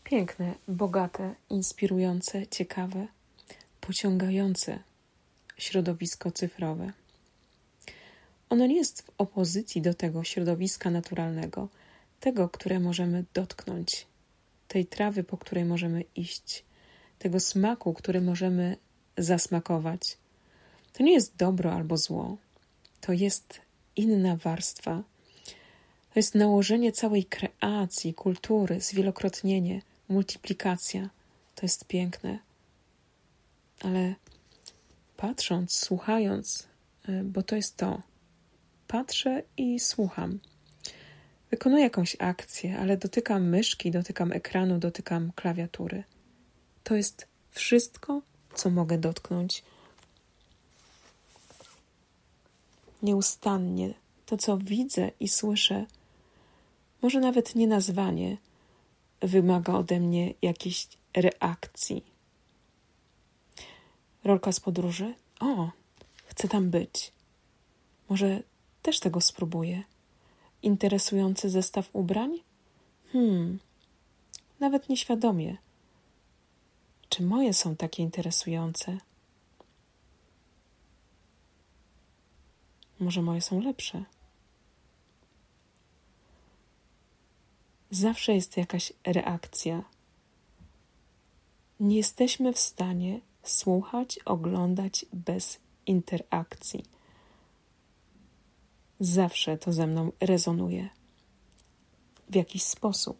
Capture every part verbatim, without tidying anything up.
Piękne, bogate, inspirujące, ciekawe, pociągające środowisko cyfrowe. Ono nie jest w opozycji do tego środowiska naturalnego, tego, które możemy dotknąć, tej trawy, po której możemy iść, tego smaku, który możemy zasmakować. To nie jest dobro albo zło. To jest inna warstwa. To jest nałożenie całej kreacji, kultury, zwielokrotnienie, multiplikacja. To jest piękne. Ale patrząc, słuchając, bo to jest to. Patrzę i słucham. Wykonuję jakąś akcję, ale dotykam myszki, dotykam ekranu, dotykam klawiatury. To jest wszystko, co mogę dotknąć. Nieustannie to, co widzę i słyszę, może nawet nie nazwanie, wymaga ode mnie jakiejś reakcji. Rolka z podróży? O, chcę tam być. Może też tego spróbuję. Interesujący zestaw ubrań? Hmm, nawet nieświadomie. Czy moje są takie interesujące? Może moje są lepsze? Zawsze jest jakaś reakcja. Nie jesteśmy w stanie słuchać, oglądać bez interakcji. Zawsze to ze mną rezonuje. W jakiś sposób.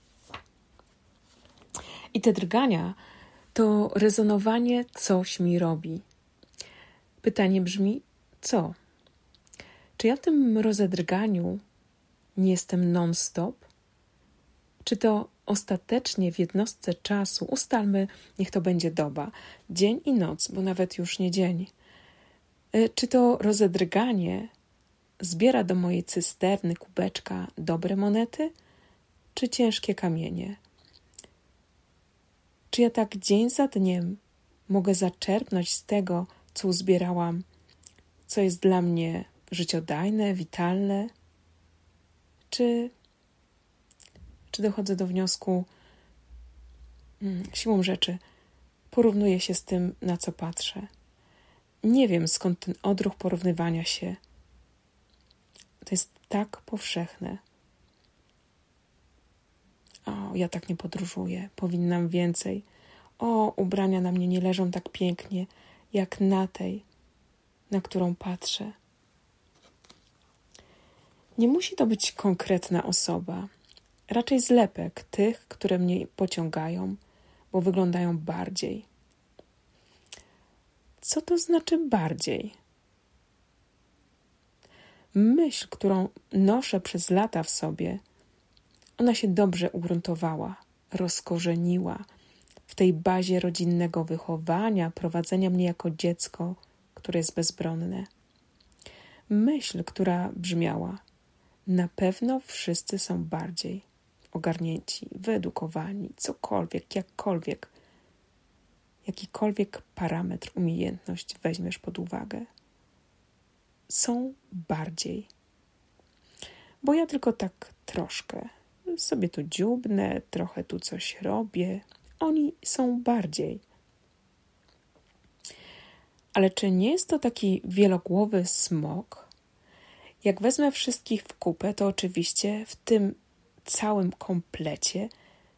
I te drgania, to rezonowanie coś mi robi. Pytanie brzmi, co? Czy ja w tym rozedrganiu nie jestem non-stop? Czy to ostatecznie w jednostce czasu, ustalmy, niech to będzie doba, dzień i noc, bo nawet już nie dzień. Czy to rozedrganie zbiera do mojej cysterny, kubeczka dobre monety, czy ciężkie kamienie? Czy ja tak dzień za dniem mogę zaczerpnąć z tego, co uzbierałam, co jest dla mnie życiodajne, witalne? Czy, czy dochodzę do wniosku, hmm, siłą rzeczy, porównuję się z tym, na co patrzę. Nie wiem, skąd ten odruch porównywania się. To jest tak powszechne. O, ja tak nie podróżuję, powinnam więcej. O, ubrania na mnie nie leżą tak pięknie, jak na tej, na którą patrzę. Nie musi to być konkretna osoba, raczej zlepek tych, które mnie pociągają, bo wyglądają bardziej. Co to znaczy bardziej? Myśl, którą noszę przez lata w sobie, ona się dobrze ugruntowała, rozkorzeniła w tej bazie rodzinnego wychowania, prowadzenia mnie jako dziecko, które jest bezbronne. Myśl, która brzmiała, na pewno wszyscy są bardziej ogarnięci, wyedukowani, cokolwiek, jakkolwiek, jakikolwiek parametr, umiejętność weźmiesz pod uwagę. Są bardziej. Bo ja tylko tak troszkę sobie tu dziubnę, trochę tu coś robię. Oni są bardziej. Ale czy nie jest to taki wielogłowy smok? Jak wezmę wszystkich w kupę, to oczywiście w tym całym komplecie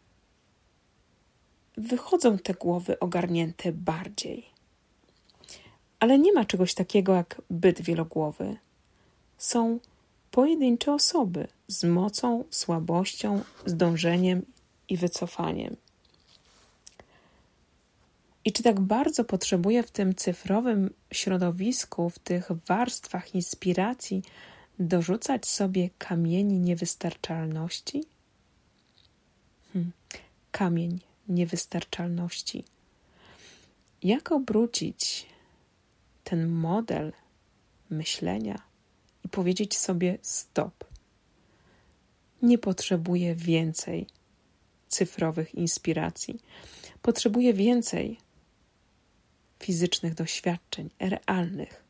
wychodzą te głowy ogarnięte bardziej. Ale nie ma czegoś takiego jak byt wielogłowy. Są pojedyncze osoby z mocą, słabością, zdążeniem i wycofaniem. I czy tak bardzo potrzebuję w tym cyfrowym środowisku, w tych warstwach inspiracji dorzucać sobie kamieni niewystarczalności? Hmm. Kamień niewystarczalności. Jak obrócić ten model myślenia i powiedzieć sobie stop. Nie potrzebuję więcej cyfrowych inspiracji. Potrzebuję więcej fizycznych doświadczeń, realnych.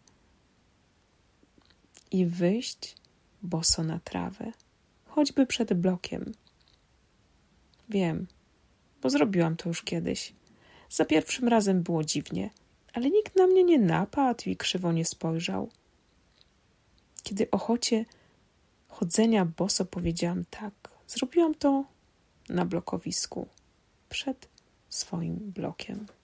I wyjść boso na trawę, choćby przed blokiem. Wiem, bo zrobiłam to już kiedyś. Za pierwszym razem było dziwnie, ale nikt na mnie nie napadł i krzywo nie spojrzał. Kiedy ochocie chodzenia boso powiedziałam tak, zrobiłam to na blokowisku, przed swoim blokiem.